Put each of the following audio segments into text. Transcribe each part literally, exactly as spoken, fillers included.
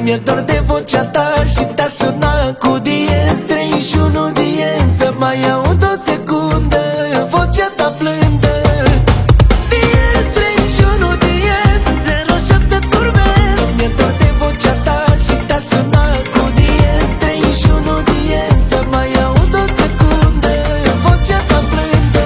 mi-e dor de vocea ta și te-a sunat cu diez treizeci și unu diez. Să mai aud o secundă vocea ta blândă. Diez treizeci și unu diez zero șapte turbez. Mi-e dor de vocea ta și te-a sunat cu diez treizeci și unu diez. Să mai aud o secundă vocea ta blândă.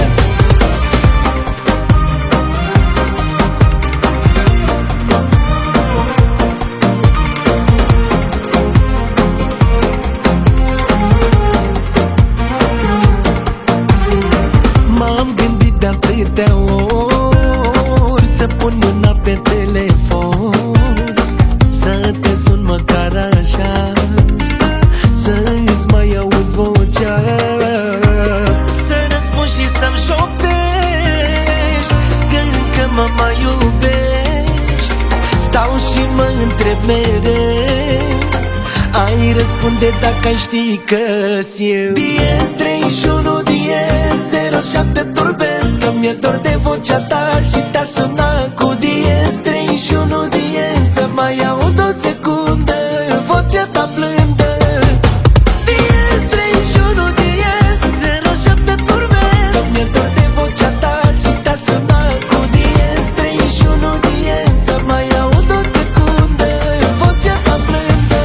M-am gândit de atâtea ori să pun mâna pe telefon, să te sun măcar așa, să-ți mai aud vocea, să răspund și să-mi șoptești că încă mă mai iubești. Stau și mă întreb mereu, ai răspunde dacă ai ști că-s eu. Diez treizeci și unu diez zero șapte turbez. Că mi-e dor de vocea ta și te-a sunat cu diez treizeci și unu diez. Să mai aud o secundă vocea ta blândă. Diez treizeci și unu diez zero șapte turbez. Că mi-e dor de vocea ta și te-a sunat cu diez treizeci și unu diez. Să mai aud o secundă vocea ta blândă.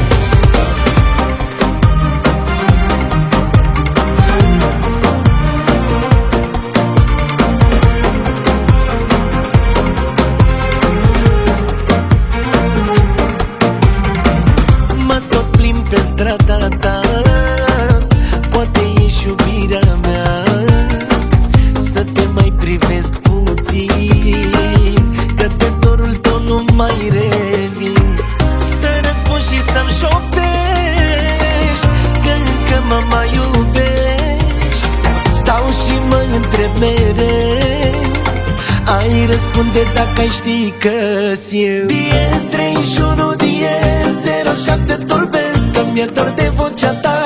Pe strada ta, poate ești iubirea mea, să te mai privesc puțin, că de dorul tău nu mai revin. Să răspund și să-mi șoptești că încă mă mai iubești. Stau și mă întreb mereu, ai răspunde dacă ai ști că-s eu. Diez treizeci și unu diez zero șapte turbez. Că mi-e dor de vocea ta